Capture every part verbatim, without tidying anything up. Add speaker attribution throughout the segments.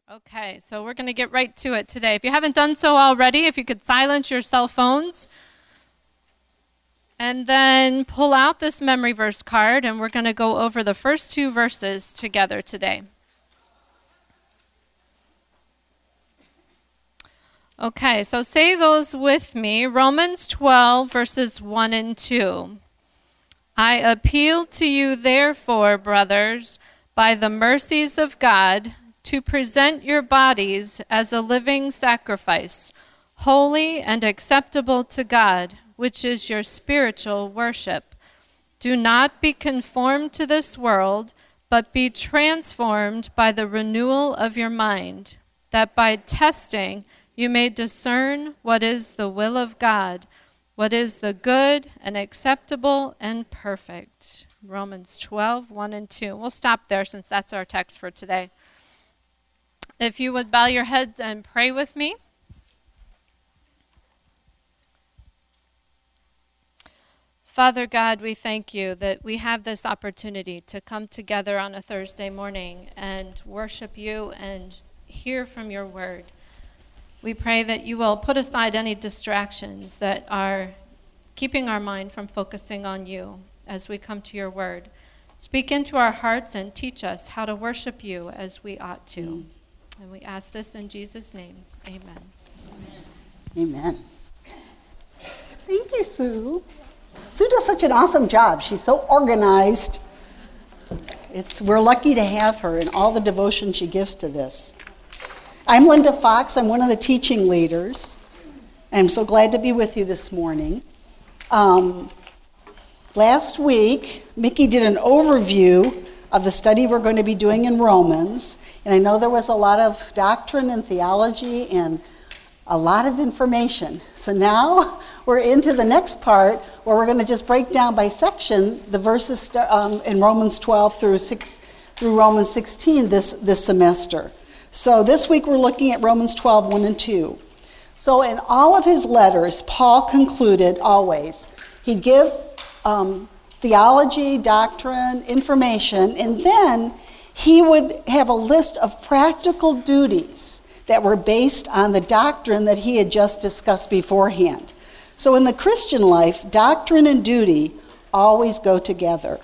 Speaker 1: Okay, so we're going to get right to it today. If you haven't done so already, if you could silence your cell phones and then pull out this memory verse card, and we're going to go over the first two verses together today. Okay, so say those with me. Romans twelve, verses one and two. I appeal to you, therefore, brothers, by the mercies of God, to present your bodies as a living sacrifice, holy and acceptable to God, which is your spiritual worship. Do not be conformed to this world, but be transformed by the renewal of your mind, that by testing you may discern what is the will of God, what is the good and acceptable and perfect. Romans twelve, one and two. We'll stop there since that's our text for today. If you would bow your heads and pray with me. Father God, we thank you that we have this opportunity to come together on a Thursday morning and worship you and hear from your word. We pray that you will put aside any distractions that are keeping our mind from focusing on you as we come to your word. Speak into our hearts and teach us how to worship you as we ought to. Mm. And we ask this in Jesus' name. Amen.
Speaker 2: Amen. Thank you, Sue. Sue does such an awesome job. She's so organized. It's we're lucky to have her and all the devotion she gives to this. I'm Linda Fox. I'm one of the teaching leaders. I'm so glad to be with you this morning. Um, last week, Mickey did an overview of the study we're going to be doing in Romans. And I know there was a lot of doctrine and theology and a lot of information. So now we're into the next part where we're going to just break down by section the verses um, in Romans twelve through six, through Romans sixteen this, this semester. So this week we're looking at Romans twelve, one and two. So in all of his letters, Paul concluded always, he'd give um, theology, doctrine, information, and then he would have a list of practical duties that were based on the doctrine that he had just discussed beforehand. So in the Christian life, doctrine and duty always go together.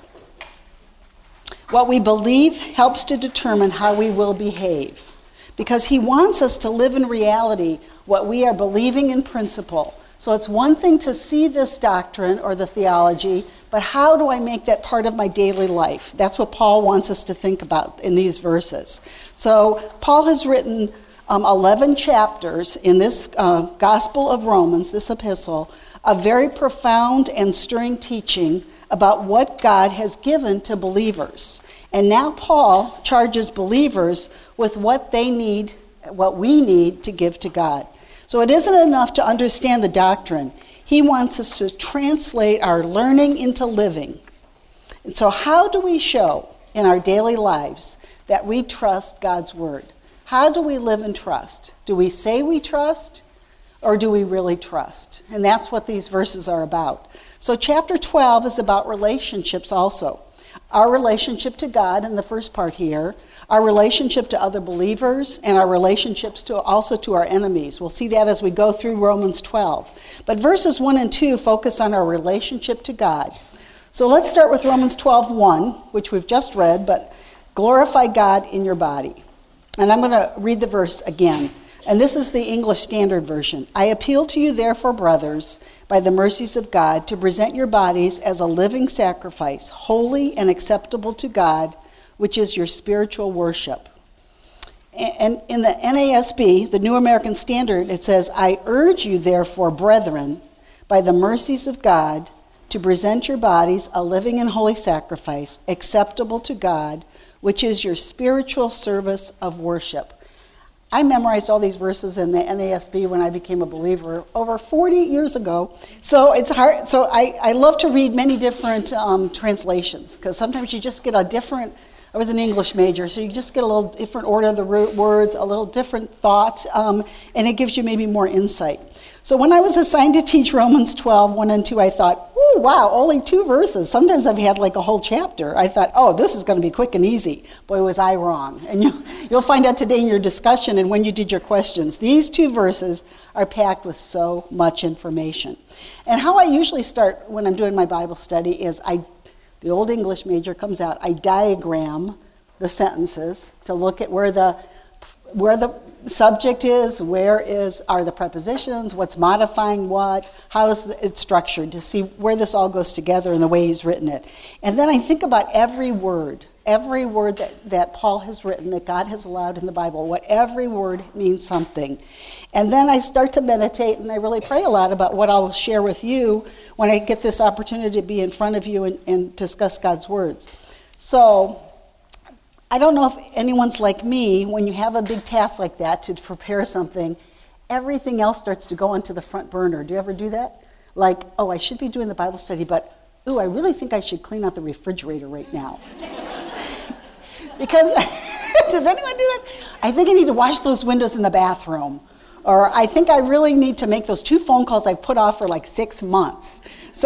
Speaker 2: What we believe helps to determine how we will behave, because he wants us to live in reality what we are believing in principle. So it's one thing to see this doctrine or the theology, but how do I make that part of my daily life? That's what Paul wants us to think about in these verses. So Paul has written um, eleven chapters in this uh, Gospel of Romans, this epistle, a very profound and stirring teaching about what God has given to believers. And now Paul charges believers with what they need, what we need to give to God. So it isn't enough to understand the doctrine. He wants us to translate our learning into living. And so how do we show in our daily lives that we trust God's word? How do we live in trust? Do we say we trust, or do we really trust? And that's what these verses are about. So chapter twelve is about relationships also. Our relationship to God in the first part here, our relationship to other believers, and our relationships to also to our enemies. We'll see that as we go through Romans twelve. But verses one and two focus on our relationship to God. So let's start with Romans twelve, one, which we've just read, but glorify God in your body. And I'm going to read the verse again. And this is the English Standard Version. I appeal to you, therefore, brothers, by the mercies of God, to present your bodies as a living sacrifice, holy and acceptable to God, which is your spiritual worship. And in the N A S B, the New American Standard, it says, I urge you, therefore, brethren, by the mercies of God, to present your bodies a living and holy sacrifice, acceptable to God, which is your spiritual service of worship. I memorized all these verses in the N A S B when I became a believer over forty years ago. So it's hard. So I, I love to read many different um, translations, because sometimes you just get a different I was an English major, so you just get a little different order of the words, a little different thought, um, and it gives you maybe more insight. So when I was assigned to teach Romans twelve, one and two, I thought, ooh, wow, only two verses. Sometimes I've had like a whole chapter. I thought, oh, this is going to be quick and easy. Boy, was I wrong. And you, you'll find out today in your discussion and when you did your questions. These two verses are packed with so much information. And how I usually start when I'm doing my Bible study is I, the old English major comes out, I diagram the sentences to look at where the where the subject is, where is are the prepositions, what's modifying what, how is it structured, to see where this all goes together in the way he's written it. And then I think about every word, every word that, that Paul has written, that God has allowed in the Bible, what every word means something. And then I start to meditate, and I really pray a lot about what I'll share with you when I get this opportunity to be in front of you and, and discuss God's words. So I don't know if anyone's like me, when you have a big task like that to prepare something, everything else starts to go onto the front burner. Do you ever do that? Like, oh, I should be doing the Bible study, but, ooh, I really think I should clean out the refrigerator right now. Because, does anyone do that? I think I need to wash those windows in the bathroom. Or I think I really need to make those two phone calls I've put off for like six months. So,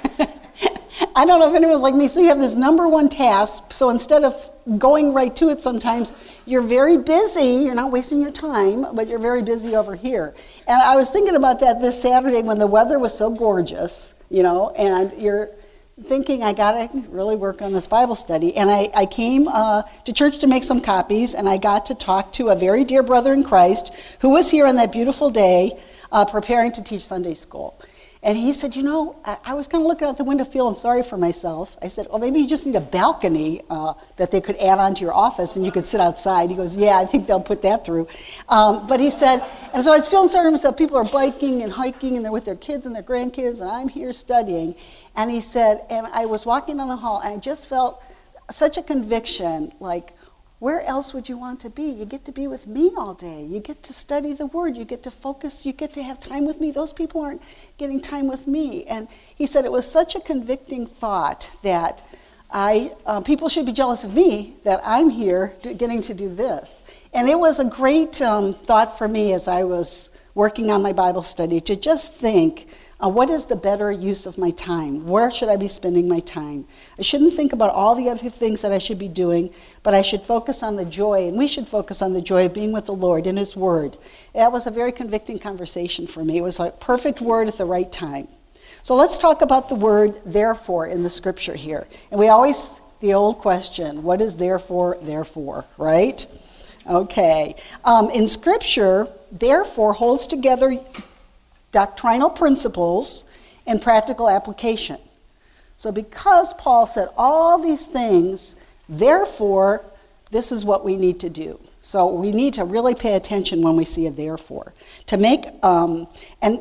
Speaker 2: I don't know if anyone's like me. So you have this number one task, so instead of going right to it sometimes, you're very busy, you're not wasting your time, but you're very busy over here. And I was thinking about that this Saturday when the weather was so gorgeous, you know, and you're thinking, I gotta really work on this Bible study. And I, I came uh, to church to make some copies, and I got to talk to a very dear brother in Christ who was here on that beautiful day uh, preparing to teach Sunday school. And he said, you know, I, I was kind of looking out the window feeling sorry for myself. I said, well, maybe you just need a balcony uh, that they could add onto your office and you could sit outside. He goes, yeah, I think they'll put that through. Um, but he said, and so I was feeling sorry for myself. People are biking and hiking and they're with their kids and their grandkids and I'm here studying. And he said, and I was walking down the hall and I just felt such a conviction, like, where else would you want to be? You get to be with me all day. You get to study the Word. You get to focus. You get to have time with me. Those people aren't getting time with me. And he said it was such a convicting thought that I uh, people should be jealous of me that I'm here do, getting to do this. And it was a great um, thought for me as I was working on my Bible study to just think, Uh, what is the better use of my time? Where should I be spending my time? I shouldn't think about all the other things that I should be doing, but I should focus on the joy, and we should focus on the joy of being with the Lord in His Word. That was a very convicting conversation for me. It was like perfect word at the right time. So let's talk about the word therefore in the scripture here. And we always, the old question, what is therefore, therefore, right? Okay. Um, in scripture, therefore holds together doctrinal principles and practical application. So because Paul said all these things, therefore, this is what we need to do. So we need to really pay attention when we see a therefore. To make, um, and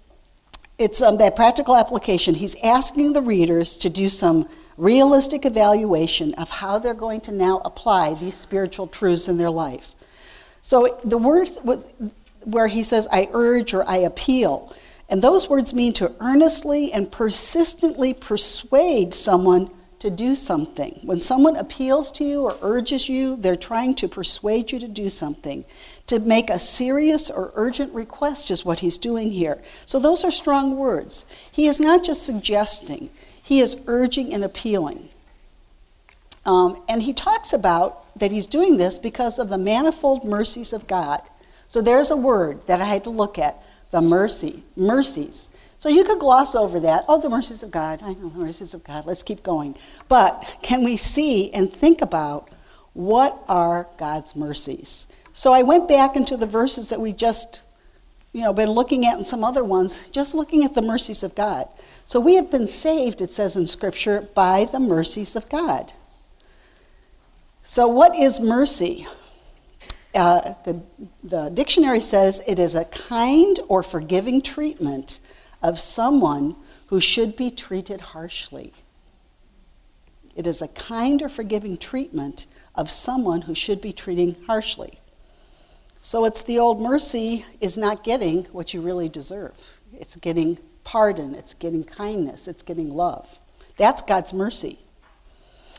Speaker 2: it's um, that practical application. He's asking the readers to do some realistic evaluation of how they're going to now apply these spiritual truths in their life. So the word where he says, I urge or I appeal. And those words mean to earnestly and persistently persuade someone to do something. When someone appeals to you or urges you, they're trying to persuade you to do something. To make a serious or urgent request is what he's doing here. So those are strong words. He is not just suggesting, he is urging and appealing. Um, and he talks about that he's doing this because of the manifold mercies of God. So there's a word that I had to look at, the mercy, mercies. So you could gloss over that. Oh, the mercies of God. I know the mercies of God. Let's keep going. But can we see and think about what are God's mercies? So I went back into the verses that we just, you know, been looking at and some other ones, just looking at the mercies of God. So we have been saved, it says in Scripture, by the mercies of God. So what is mercy? Uh, the, the dictionary says it is a kind or forgiving treatment of someone who should be treated harshly. It is a kind or forgiving treatment of someone who should be treating harshly. So it's the old mercy is not getting what you really deserve. It's getting pardon, it's getting kindness, it's getting love. That's God's mercy.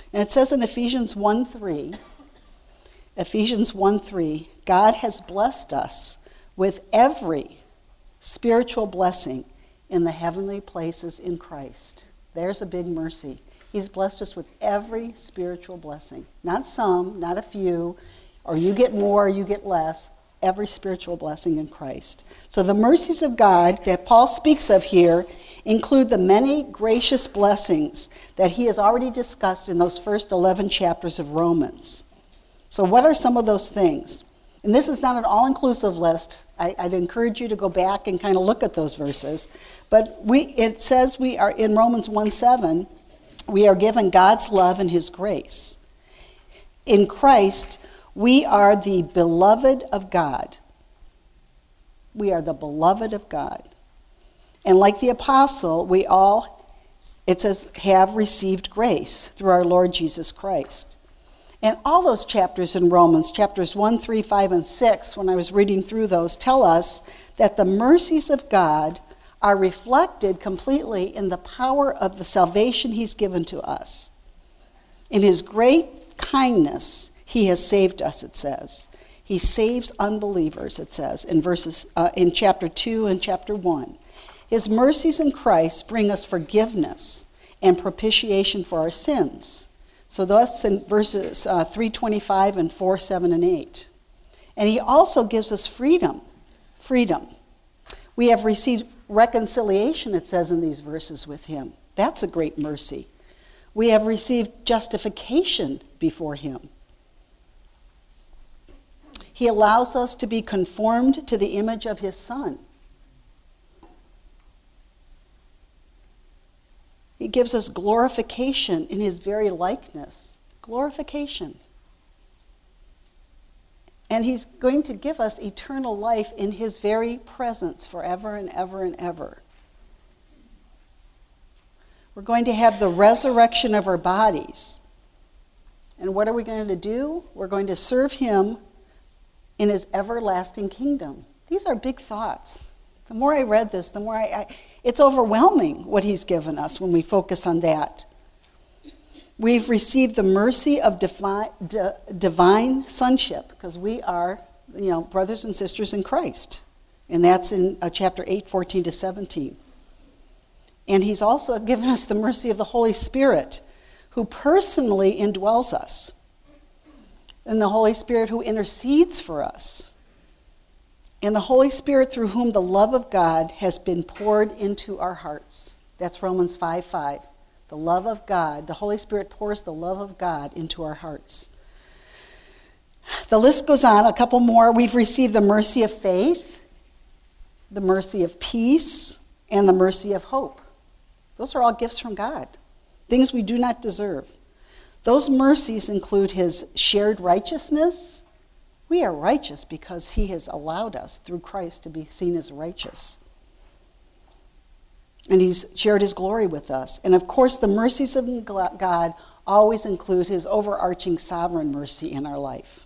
Speaker 2: And it says in Ephesians one three, Ephesians one three, God has blessed us with every spiritual blessing in the heavenly places in Christ. There's a big mercy. He's blessed us with every spiritual blessing. Not some, not a few, or you get more, or you get less. Every spiritual blessing in Christ. So the mercies of God that Paul speaks of here include the many gracious blessings that he has already discussed in those first eleven chapters of Romans. So what are some of those things? And this is not an all-inclusive list. I, I'd encourage you to go back and kind of look at those verses. But we, it says we are in Romans one seven, we are given God's love and his grace. In Christ, we are the beloved of God. We are the beloved of God. And like the apostle, we all, it says, have received grace through our Lord Jesus Christ. And all those chapters in Romans, chapters one, three, five, and six, when I was reading through those, tell us that the mercies of God are reflected completely in the power of the salvation he's given to us. In his great kindness, he has saved us, it says. He saves unbelievers, it says, in verses uh, in chapter two and chapter one. His mercies in Christ bring us forgiveness and propitiation for our sins. So that's in verses uh, three twenty-five and four, seven, and eight. And he also gives us freedom. Freedom. We have received reconciliation, it says in these verses, with him. That's a great mercy. We have received justification before him. He allows us to be conformed to the image of his Son. He gives us glorification in his very likeness. Glorification. And he's going to give us eternal life in his very presence forever and ever and ever. We're going to have the resurrection of our bodies. And what are we going to do? We're going to serve him in his everlasting kingdom. These are big thoughts. The more I read this, the more I, I it's overwhelming what he's given us when we focus on that. We've received the mercy of divine, d- divine sonship, because we are, you know, brothers and sisters in Christ. And that's in uh, chapter eight, fourteen to seventeen. And he's also given us the mercy of the Holy Spirit, who personally indwells us. And the Holy Spirit who intercedes for us. And the Holy Spirit through whom the love of God has been poured into our hearts. That's Romans five five. The love of God, the Holy Spirit pours the love of God into our hearts. The list goes on, a couple more. We've received the mercy of faith, the mercy of peace, and the mercy of hope. Those are all gifts from God, things we do not deserve. Those mercies include his shared righteousness. We are righteous because he has allowed us through Christ to be seen as righteous. And he's shared his glory with us. And of course, the mercies of God always include his overarching sovereign mercy in our life.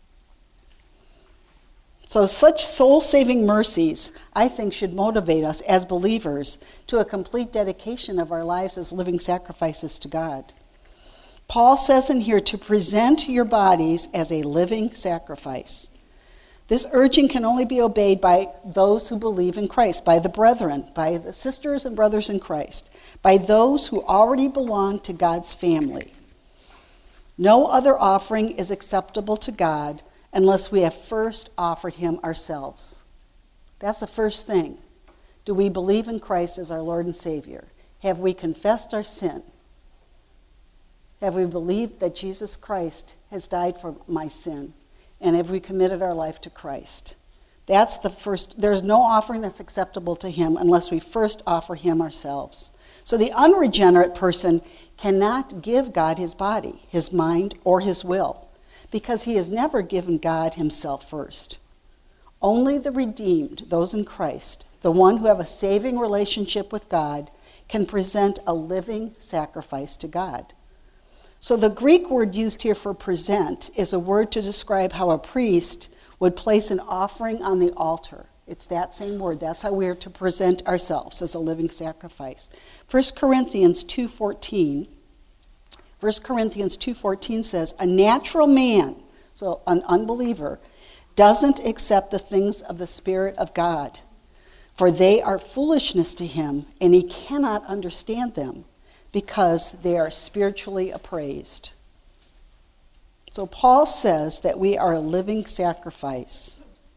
Speaker 2: So such soul-saving mercies, I think, should motivate us as believers to a complete dedication of our lives as living sacrifices to God. Paul says in here to present your bodies as a living sacrifice. This urging can only be obeyed by those who believe in Christ, by the brethren, by the sisters and brothers in Christ, by those who already belong to God's family. No other offering is acceptable to God unless we have first offered him ourselves. That's the first thing. Do we believe in Christ as our Lord and Savior? Have we confessed our sin? Have we believed that Jesus Christ has died for my sin? And have we committed our life to Christ? That's the first. There's no offering that's acceptable to him unless we first offer him ourselves. So the unregenerate person cannot give God his body, his mind, or his will, because he has never given God himself first. Only the redeemed, those in Christ, the one who have a saving relationship with God, can present a living sacrifice to God. So the Greek word used here for present is a word to describe how a priest would place an offering on the altar. It's that same word. That's how we are to present ourselves, as a living sacrifice. First Corinthians two fourteen, First Corinthians two fourteen says, a natural man, so an unbeliever, doesn't accept the things of the Spirit of God, for they are foolishness to him, and he cannot understand them, because they are spiritually appraised. So Paul says that we are a living sacrifice.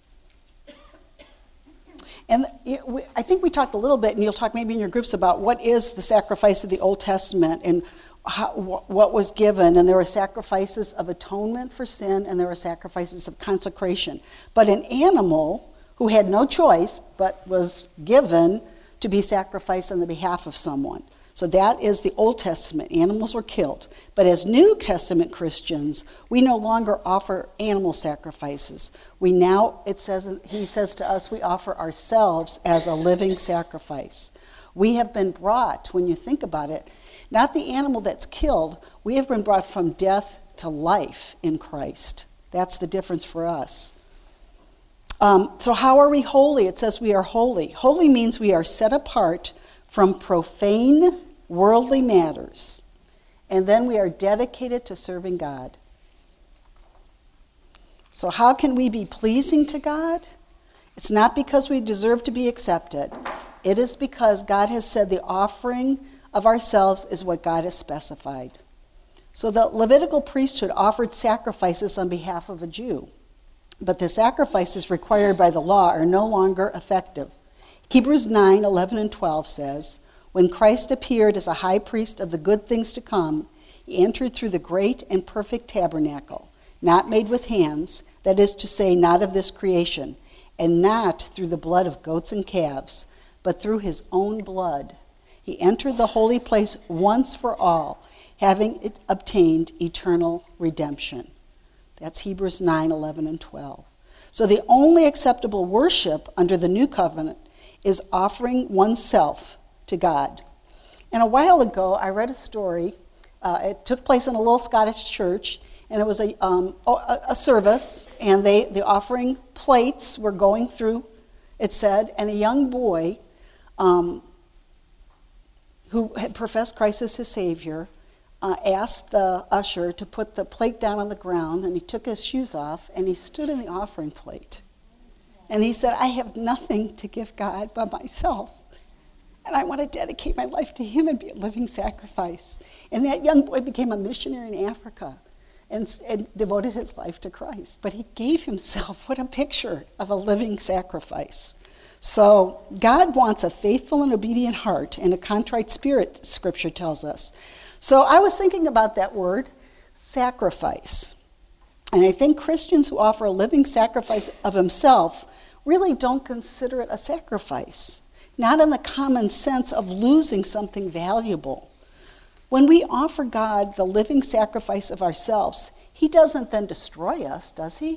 Speaker 2: And I think we talked a little bit, and you'll talk maybe in your groups about what is the sacrifice of the Old Testament and how, what was given. And there were sacrifices of atonement for sin, and there were sacrifices of consecration. But an animal who had no choice but was given to be sacrificed on the behalf of someone. So that is the Old Testament. Animals were killed. But as New Testament Christians, we no longer offer animal sacrifices. We now, it says, he says to us, we offer ourselves as a living sacrifice. We have been brought, when you think about it, not the animal that's killed, we have been brought from death to life in Christ. That's the difference for us. Um, so how are we holy? It says we are holy. Holy means we are set apart from profane, worldly matters, and then we are dedicated to serving God. So how can we be pleasing to God? It's not because we deserve to be accepted. It is because God has said the offering of ourselves is what God has specified. So the Levitical priesthood offered sacrifices on behalf of a Jew, but the sacrifices required by the law are no longer effective. Hebrews nine, eleven, and twelve says, when Christ appeared as a high priest of the good things to come, he entered through the great and perfect tabernacle, not made with hands, that is to say, not of this creation, and not through the blood of goats and calves, but through his own blood. He entered the holy place once for all, having obtained eternal redemption. That's Hebrews nine, eleven, and twelve. So the only acceptable worship under the new covenant is offering oneself to God. And a while ago, I read a story. Uh, it took place in a little Scottish church, and it was a, um, a, a service, and they the offering plates were going through, it said, and a young boy um, who had professed Christ as his Savior uh, asked the usher to put the plate down on the ground, and he took his shoes off, and he stood in the offering plate. And he said, I have nothing to give God but myself. And I want to dedicate my life to him and be a living sacrifice. And that young boy became a missionary in Africa and, and devoted his life to Christ. But he gave himself. What a picture of a living sacrifice. So God wants a faithful and obedient heart and a contrite spirit, Scripture tells us. So I was thinking about that word, sacrifice. And I think Christians who offer a living sacrifice of himself really don't consider it a sacrifice. Not in the common sense of losing something valuable. When we offer God the living sacrifice of ourselves, he doesn't then destroy us, does he?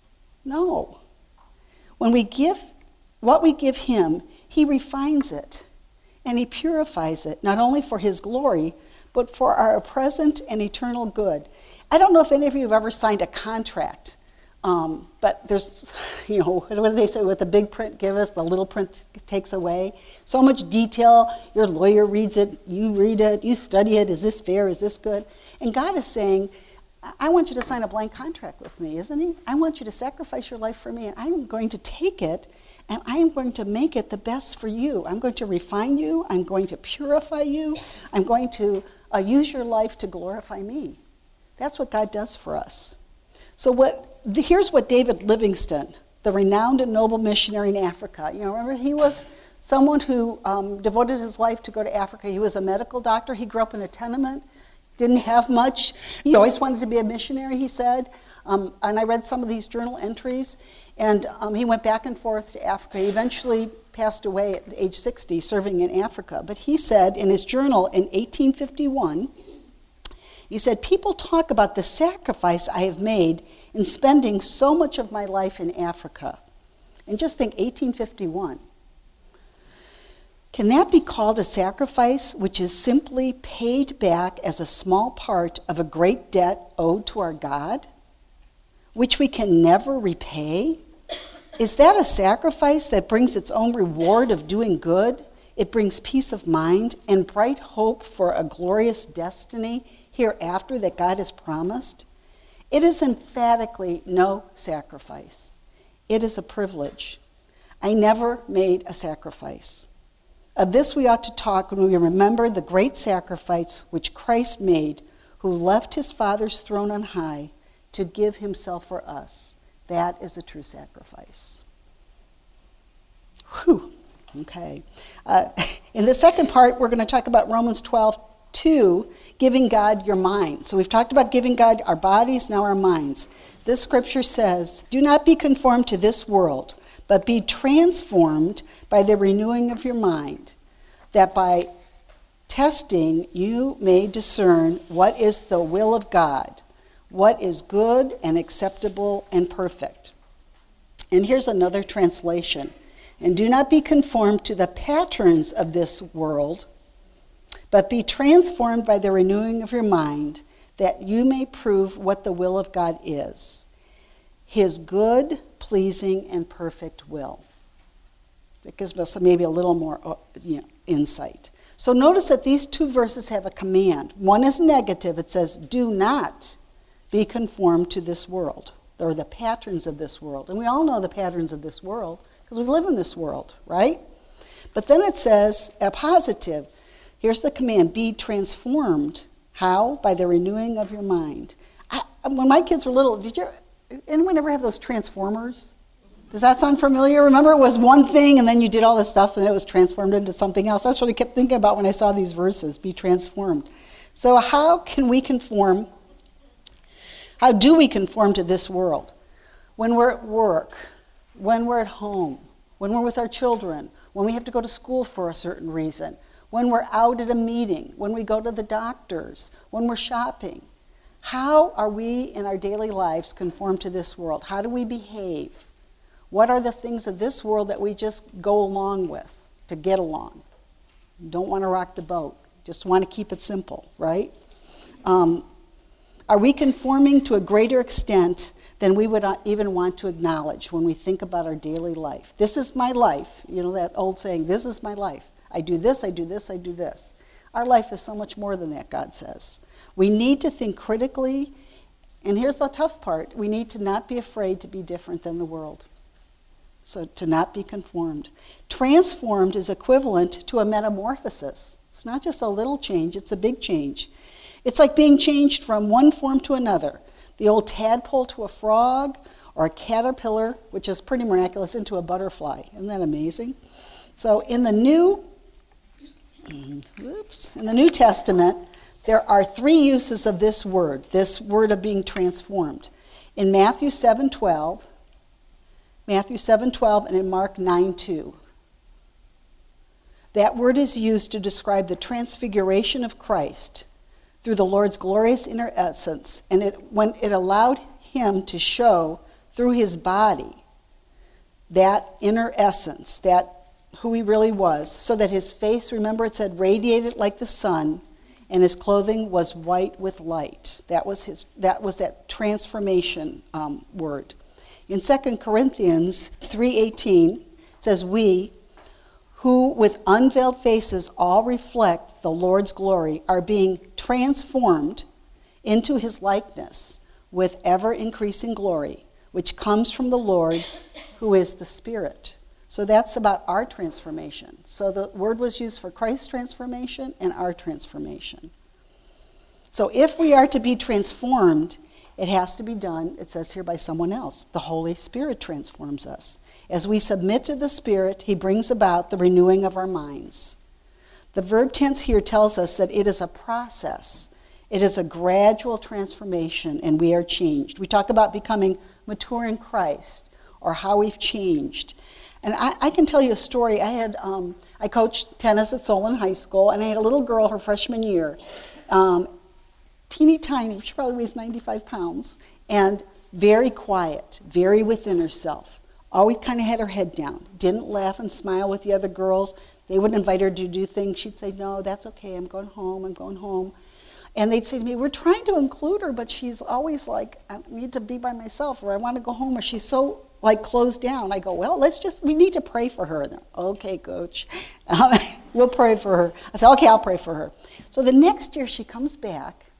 Speaker 2: No. When we give what we give him, he refines it and he purifies it, not only for his glory, but for our present and eternal good. I don't know if any of you have ever signed a contract. Um, but there's, you know, what do they say? What the big print gives us, the little print takes away. So much detail. Your lawyer reads it, you read it, you study it. Is this fair? Is this good? And God is saying, I want you to sign a blank contract with me, isn't he? I want you to sacrifice your life for me, and I'm going to take it, and I'm going to make it the best for you. I'm going to refine you. I'm going to purify you. I'm going to uh, use your life to glorify me. That's what God does for us. So what? Here's what David Livingstone, the renowned and noble missionary in Africa, you know, remember he was someone who um, devoted his life to go to Africa. He was a medical doctor. He grew up in a tenement, didn't have much. He always wanted to be a missionary, he said. Um, and I read some of these journal entries, and um, he went back and forth to Africa. He eventually passed away at age sixty, serving in Africa. But he said in his journal in eighteen fifty-one, he said, people talk about the sacrifice I have made in spending so much of my life in Africa. And just think, eighteen fifty-one. Can that be called a sacrifice which is simply paid back as a small part of a great debt owed to our God, which we can never repay? Is that a sacrifice that brings its own reward of doing good? It brings peace of mind and bright hope for a glorious destiny hereafter that God has promised? It is emphatically no sacrifice. It is a privilege. I never made a sacrifice. Of this we ought to talk when we remember the great sacrifice which Christ made, who left his Father's throne on high to give himself for us. That is a true sacrifice. Whew. Okay. Uh, in the second part, we're going to talk about Romans twelve two, giving God your mind. So we've talked about giving God our bodies, now our minds. This scripture says, do not be conformed to this world, but be transformed by the renewing of your mind, that by testing you may discern what is the will of God, what is good and acceptable and perfect. And here's another translation. And do not be conformed to the patterns of this world, but be transformed by the renewing of your mind, that you may prove what the will of God is, his good, pleasing, and perfect will. It gives us maybe a little more you know, insight. So notice that these two verses have a command. One is negative. It says, do not be conformed to this world, or the patterns of this world. And we all know the patterns of this world, because we live in this world, right? But then it says a positive. Here's the command, be transformed. How? By the renewing of your mind. I, when my kids were little, did you, anyone ever have those transformers? Does that sound familiar? Remember, it was one thing and then you did all this stuff and it was transformed into something else. That's what I kept thinking about when I saw these verses, be transformed. So how can we conform, how do we conform to this world? When we're at work, when we're at home, when we're with our children, when we have to go to school for a certain reason, when we're out at a meeting, when we go to the doctors, when we're shopping. How are we in our daily lives conform to this world? How do we behave? What are the things of this world that we just go along with to get along? Don't want to rock the boat. Just want to keep it simple, right? Um, are we conforming to a greater extent than we would even want to acknowledge when we think about our daily life? This is my life. You know that old saying, this is my life. I do this, I do this, I do this. Our life is so much more than that, God says. We need to think critically, and here's the tough part. We need to not be afraid to be different than the world. So to not be conformed. Transformed is equivalent to a metamorphosis. It's not just a little change, it's a big change. It's like being changed from one form to another. The old tadpole to a frog, or a caterpillar, which is pretty miraculous, into a butterfly. Isn't that amazing? So in the New, whoops, in the New Testament, there are three uses of this word, this word of being transformed. In Matthew seven twelve, Matthew seven twelve, and in Mark nine two. That word is used to describe the transfiguration of Christ through the Lord's glorious inner essence, and it, when it allowed him to show through his body that inner essence, that who he really was, so that his face, remember it said, radiated like the sun, and his clothing was white with light. That was his. That was that transformation um, word. In Second Corinthians three eighteen, it says, we, who with unveiled faces all reflect the Lord's glory, are being transformed into his likeness with ever-increasing glory, which comes from the Lord, who is the Spirit. So that's about our transformation. So the word was used for Christ's transformation and our transformation. So if we are to be transformed, it has to be done, it says here, by someone else. The Holy Spirit transforms us. As we submit to the Spirit, he brings about the renewing of our minds. The verb tense here tells us that it is a process. It is a gradual transformation, and we are changed. We talk about becoming mature in Christ, or how we've changed. And I, I can tell you a story. I had um, I coached tennis at Solon High School, and I had a little girl her freshman year, um, teeny tiny, she probably weighs ninety-five pounds, and very quiet, very within herself. Always kind of had her head down, didn't laugh and smile with the other girls. They would invite her to do things. She'd say, no, that's okay, I'm going home, I'm going home. And they'd say to me, we're trying to include her, but she's always like, I need to be by myself, or I want to go home, or she's so like closed down. I go, well, let's just, we need to pray for her. And okay, coach, um, we'll pray for her. I said, okay, I'll pray for her. So the next year she comes back,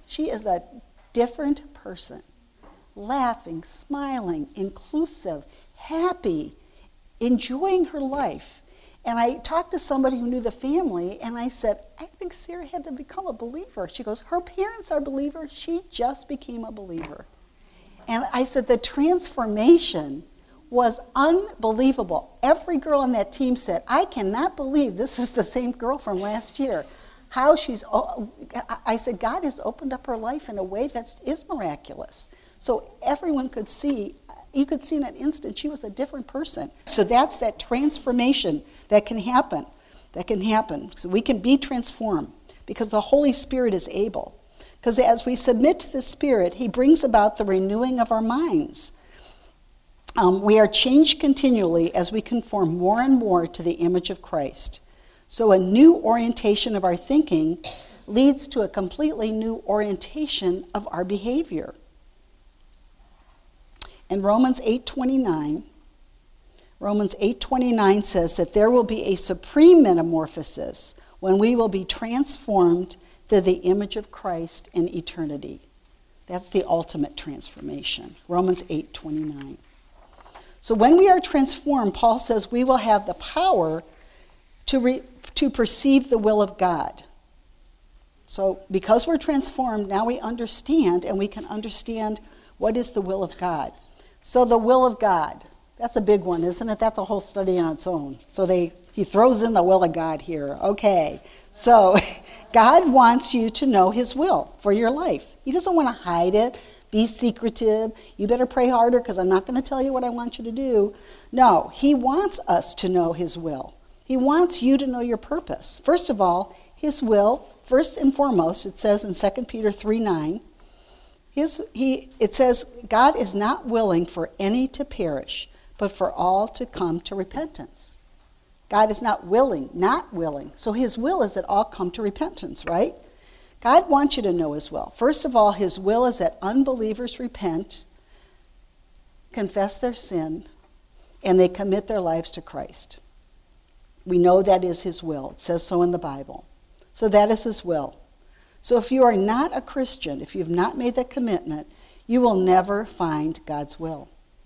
Speaker 2: She is a different person. Laughing, smiling, inclusive, happy, enjoying her life. And I talked to somebody who knew the family, and I said, I think Sarah had to become a believer. She goes, her parents are believers. She just became a believer. And I said, the transformation was unbelievable. Every girl on that team said, I cannot believe this is the same girl from last year. How she's, I said, God has opened up her life in a way that is miraculous. So everyone could see, you could see in an instant she was a different person. So that's that transformation that can happen, that can happen. So we can be transformed because the Holy Spirit is able. Because as we submit to the Spirit, he brings about the renewing of our minds. Um, we are changed continually as we conform more and more to the image of Christ. So a new orientation of our thinking leads to a completely new orientation of our behavior. In Romans eight twenty-nine, Romans eight twenty-nine says that there will be a supreme metamorphosis when we will be transformed to the image of Christ in eternity. That's the ultimate transformation. Romans eight twenty-nine. So when we are transformed, Paul says we will have the power to, re, to perceive the will of God. So because we're transformed, now we understand, and we can understand what is the will of God. So the will of God, that's a big one, isn't it? That's a whole study on its own. So they he throws in the will of God here. Okay, so God wants you to know his will for your life. He doesn't want to hide it, be secretive. You better pray harder because I'm not going to tell you what I want you to do. No, he wants us to know his will. He wants you to know your purpose. First of all, his will, first and foremost, it says in Second Peter three nine, His, he, it says, God is not willing for any to perish, but for all to come to repentance. God is not willing, not willing. So his will is that all come to repentance, right? God wants you to know his will. First of all, his will is that unbelievers repent, confess their sin, and they commit their lives to Christ. We know that is his will. It says so in the Bible. So that is his will. So if you are not a Christian, if you have not made that commitment, you will never find God's will.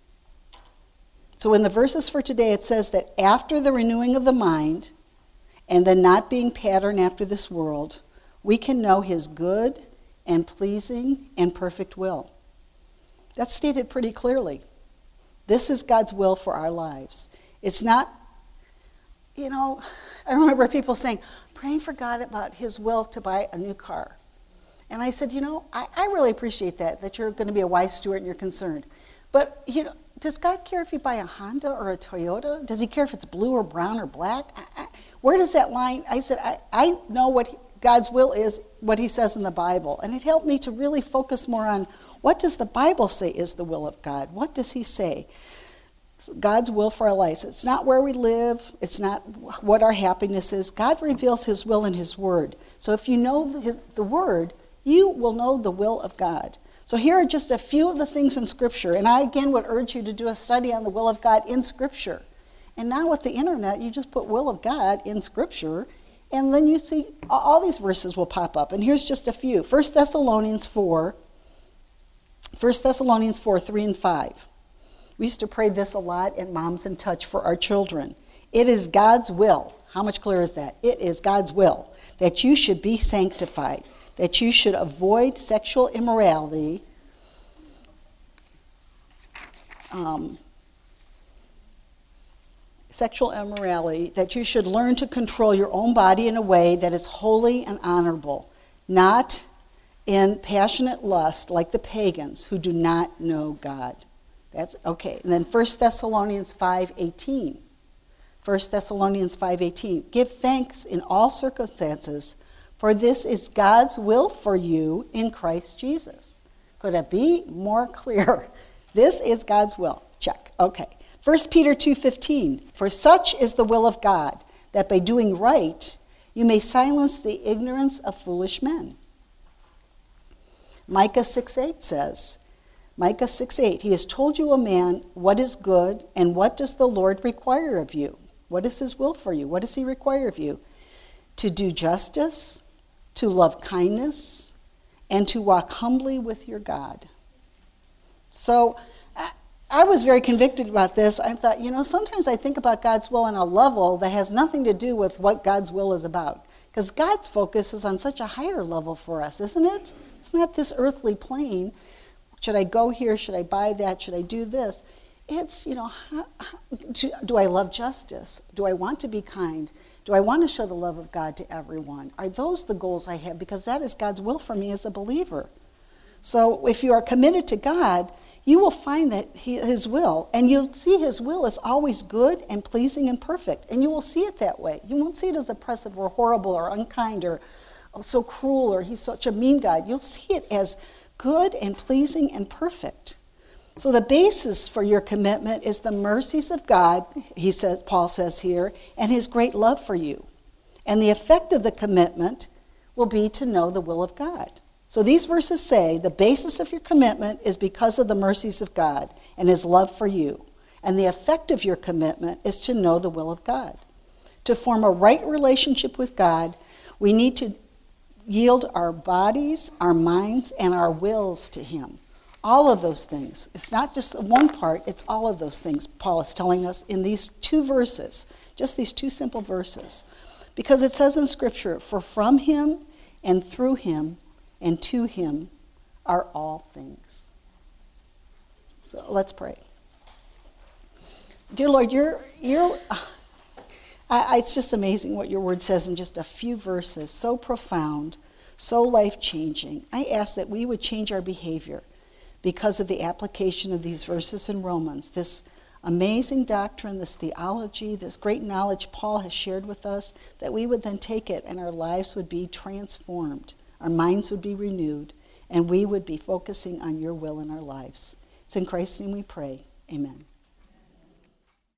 Speaker 2: So in the verses for today, it says that after the renewing of the mind and the not being patterned after this world, we can know his good and pleasing and perfect will. That's stated pretty clearly. This is God's will for our lives. It's not, you know, I remember people saying, praying for God about his will to buy a new car. And I said, you know, I, I really appreciate that, that you're going to be a wise steward and you're concerned. But, you know, does God care if you buy a Honda or a Toyota? Does he care if it's blue or brown or black? I, I, where does that line? I said, I, I know what he, God's will is, what he says in the Bible. And it helped me to really focus more on what does the Bible say is the will of God? What does he say? God's will for our lives. It's not where we live. It's not what our happiness is. God reveals his will in his word. So if you know the, his, the word, you will know the will of God. So here are just a few of the things in Scripture. And I again would urge you to do a study on the will of God in Scripture. And now with the internet, you just put will of God in Scripture, and then you see all these verses will pop up. And here's just a few. First Thessalonians four, First Thessalonians four, three and five. We used to pray this a lot at Moms in Touch for our children. It is God's will. How much clearer is that? It is God's will that you should be sanctified, that you should avoid sexual immorality, um, sexual immorality, that you should learn to control your own body in a way that is holy and honorable, not in passionate lust like the pagans who do not know God. That's okay. And then First Thessalonians five eighteen. First Thessalonians five eighteen. Give thanks in all circumstances, for this is God's will for you in Christ Jesus. Could it be more clear? This is God's will. Check. Okay. First Peter two fifteen. For such is the will of God, that by doing right you may silence the ignorance of foolish men. Micah six eight says, Micah six eight, he has told you, O man, what is good, and what does the Lord require of you? What is his will for you? What does he require of you? To do justice, to love kindness, and to walk humbly with your God. So I, I was very convicted about this. I thought, you know, sometimes I think about God's will on a level that has nothing to do with what God's will is about. Because God's focus is on such a higher level for us, isn't it? It's not this earthly plane. Should I go here? Should I buy that? Should I do this? It's, you know, how, how, do, do I love justice? Do I want to be kind? Do I want to show the love of God to everyone? Are those the goals I have? Because that is God's will for me as a believer. So if you are committed to God, you will find that he, his will, and you'll see his will is always good and pleasing and perfect. And you will see it that way. You won't see it as oppressive or horrible or unkind or oh, so cruel or he's such a mean God. You'll see it as good and pleasing and perfect. So the basis for your commitment is the mercies of God, he says, Paul says here, and his great love for you. And the effect of the commitment will be to know the will of God. So these verses say the basis of your commitment is because of the mercies of God and his love for you. And the effect of your commitment is to know the will of God. To form a right relationship with God, we need to yield our bodies, our minds, and our wills to him. All of those things. It's not just one part, it's all of those things Paul is telling us in these two verses, just these two simple verses. Because it says in Scripture, for from him and through him and to him are all things. So let's pray. Dear Lord, you're, you're, I, it's just amazing what your word says in just a few verses, so profound, so life-changing. I ask that we would change our behavior because of the application of these verses in Romans, this amazing doctrine, this theology, this great knowledge Paul has shared with us, that we would then take it and our lives would be transformed, our minds would be renewed, and we would be focusing on your will in our lives. It's in Christ's name we pray. Amen.